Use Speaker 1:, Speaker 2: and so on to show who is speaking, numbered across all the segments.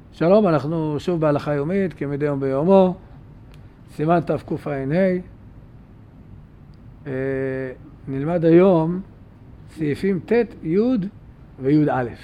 Speaker 1: שלום, אנחנו שוב בהלכה יומית, כמדי יום ביומו, סימן תקע"ה. נלמד היום סעיפים ט', י' וי' א'.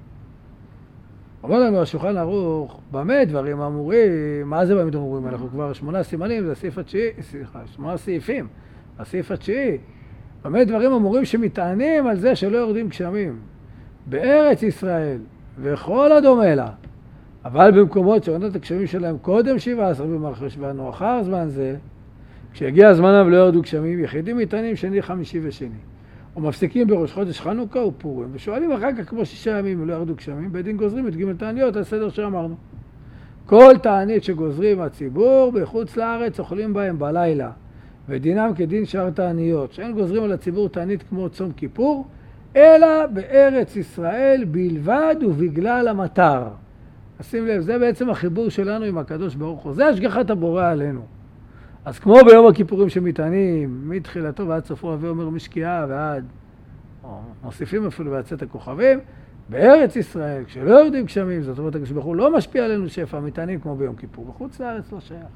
Speaker 1: אומר לנו השולחן ערוך, במה דברים אמורים? מה זה באמת אמורים? אנחנו כבר 8 סימנים, זה הסעיף התשיעי, 8 סעיפים, הסעיף התשיעי. במה דברים אמורים שמטענים על זה שלא יורדים גשמים בארץ ישראל וכל הדומה לה, אבל במקומות שעונות הגשמים שלהם קודם 17 במרחשוון או אחר זמן זה, כשיגיע הזמנם ולא ירדו גשמים, יחידים מטענים שני, חמישי ושני, ומפסיקים בראש חודש חנוכה ופורים, ושואלים אחר כך כמו 6 ימים ולא ירדו גשמים, בית דין גוזרים את ג' תעניות על סדר שאמרנו. כל תענית שגוזרים הציבור בחוץ לארץ אוכלים בהם בלילה, ודינם כדין שאר תעניות, שאין גוזרים על הציבור תענית כמו צום כיפור, אלא בארץ ישראל בלבד ובגלל המטר. שים לב, זה בעצם החיבור שלנו עם הקדוש ברוך הוא, זה השגחת הבורא עלינו. אז כמו ביום הכיפורים שמטענים, מתחילתו ועד סופו, הווה אומר משקיעה ועד, או מוסיפים אפילו ועצת הכוכבים, בארץ ישראל, כשלא יורדים גשמים, זאת אומרת, הקדוש ברוך הוא לא משפיע עלינו שפע, מטענים כמו ביום כיפור, בחוץ לארץ לא שייך.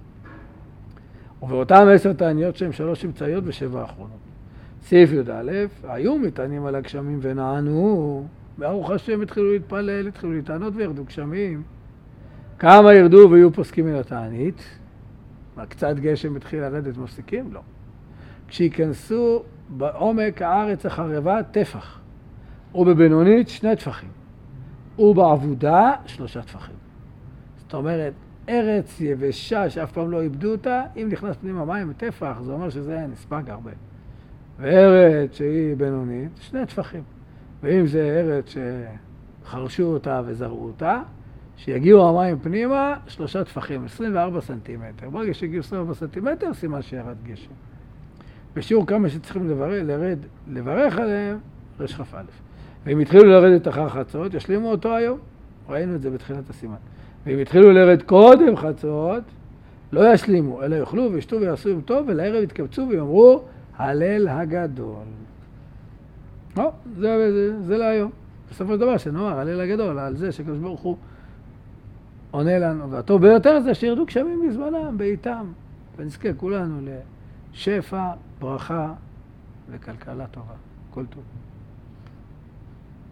Speaker 1: ובאותם 10 תעניות שהן 3 אמצעיות ו7 אחרונות. סעיף י"א, היו מטענים על הגשמים ונענו, ברוך השם התחילו להתפלל, התחילו להתענות וירדו גשמים. כמה ירדו ויהיו פוסקים מן התענית? קצת גשם התחיל לרדת, מפסיקים? לא. כשיכנסו בעומק הארץ החרבה טפח, ובבינונית 2 טפחים, ובעבודה 3 טפחים. זאת אומרת, ארץ יבשה שאף פעם לא איבדו אותה, אם נכנס פנימה מים וטפח, זה אומר שזה נספג הרבה. וארץ שהיא בינונית, 2 טפחים. ואם זה ארץ שחרשו אותה וזרעו אותה, שיגיעו המים פנימה 3 טפחים, 24 סנטימטר. ברגע שהגיעו 24 סנטימטר, סימן שירד גשם. בשיעור כמה שצריכים לברך עליהם, רש כ"א. ואם התחילו לרדת אחר חצות, ישלימו אותו היום. ראינו את זה בתחילת הסימן. ואם התחילו לרד קודם חצות, לא ישלימו, אלא יאכלו וישתו ויעשו עם טוב, ולערב יתקבצו ויאמרו, הלל הגדול. זה להיום. בסופו של דבר שנאמר, הלל הגדול, על זה שקדוש ברוך הוא עונה לנו. והטוב ביותר זה שירדו גשמים בזמנם, בעיתם, ונזכה כולנו לשפע, ברכה וכלכלה טובה. כל טוב.